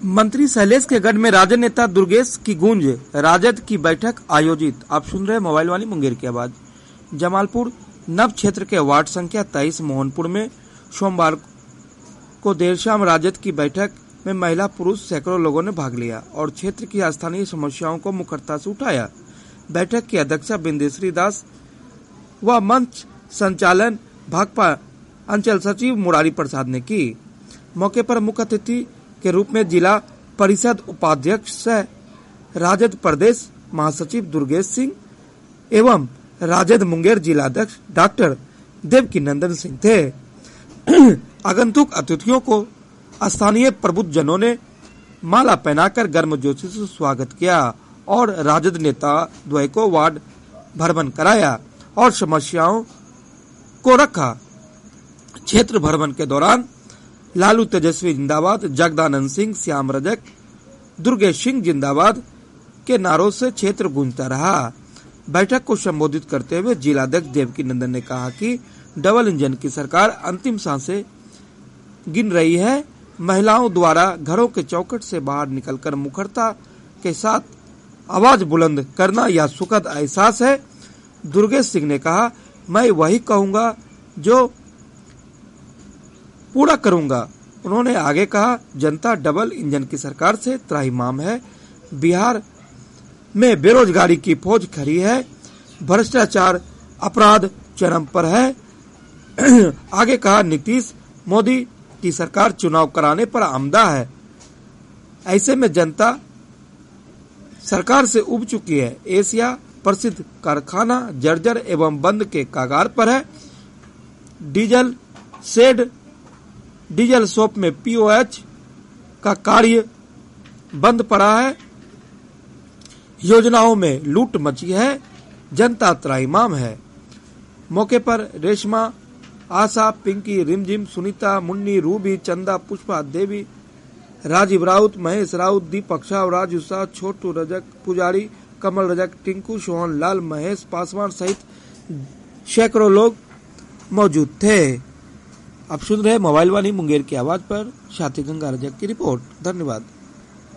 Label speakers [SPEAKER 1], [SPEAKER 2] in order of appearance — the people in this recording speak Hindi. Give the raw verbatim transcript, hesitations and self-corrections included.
[SPEAKER 1] मंत्री शैलेश के गढ़ में राजद नेता दुर्गेश की गूंज, राजद की बैठक आयोजित। आप सुन रहे मोबाइल वाली मुंगेर की आवाज। जमालपुर नव क्षेत्र के वार्ड संख्या तेईस मोहनपुर में सोमवार को देर शाम राजद की बैठक में महिला पुरुष सैकड़ों लोगों ने भाग लिया और क्षेत्र की स्थानीय समस्याओं को मुखरता से उठाया। बैठक की अध्यक्षता बिंदेश्वरी दास व मंच संचालन भाकपा अंचल सचिव मुरारी प्रसाद ने की। मौके पर मुख्य अतिथि के रूप में जिला परिषद उपाध्यक्ष सह राजद प्रदेश महासचिव दुर्गेश सिंह एवं राजद मुंगेर जिलाध्यक्ष डॉक्टर देवकी नंदन सिंह थे। आगंतुक अतिथियों को स्थानीय प्रबुद्धजनों ने माला पहनाकर गर्मजोशी से स्वागत किया और राजद नेता द्वय को वार्ड भ्रमण कराया और समस्याओं को रखा। क्षेत्र भ्रमण के दौरान लालू तेजस्वी जिंदाबाद, जगदानंद सिंह, श्याम रजक, दुर्गेश सिंह जिंदाबाद के नारों से क्षेत्र गूंजता रहा। बैठक को संबोधित करते हुए जिलाध्यक्ष देवकी नंदन ने कहा कि डबल इंजन की सरकार अंतिम सांसें गिन रही है। महिलाओं द्वारा घरों के चौखट से बाहर निकलकर मुखरता के साथ आवाज बुलंद करना यह सुखद एहसास है। दुर्गेश सिंह ने कहा, मैं वही कहूंगा जो पूरा करूंगा। उन्होंने आगे कहा, जनता डबल इंजन की सरकार से त्राहिमाम है। बिहार में बेरोजगारी की फौज खड़ी है, भ्रष्टाचार अपराध चरम पर है। आगे कहा, नीतीश मोदी की सरकार चुनाव कराने पर आमदा है। ऐसे में जनता सरकार से उब चुकी है। एशिया प्रसिद्ध कारखाना जर्जर एवं बंद के कगार पर है। डीजल शेड डीजल शॉप में पीओएच का कार्य बंद पड़ा है। योजनाओं में लूट मची है। जनता त्राहिमाम है। मौके पर रेशमा, आशा, पिंकी, रिमझिम, सुनीता, मुन्नी, रूबी, चंदा, पुष्पा देवी, राजीव राउत, महेश राउत, दीपक शाह, राजू शाह, छोटू रजक, पुजारी, कमल रजक, टिंकू, सोहन लाल, महेश पासवान सहित सैकड़ों लोग मौजूद थे। आप सुन रहे मोबाइल वाली मुंगेर की आवाज पर साथी गंगा रजक की रिपोर्ट। धन्यवाद।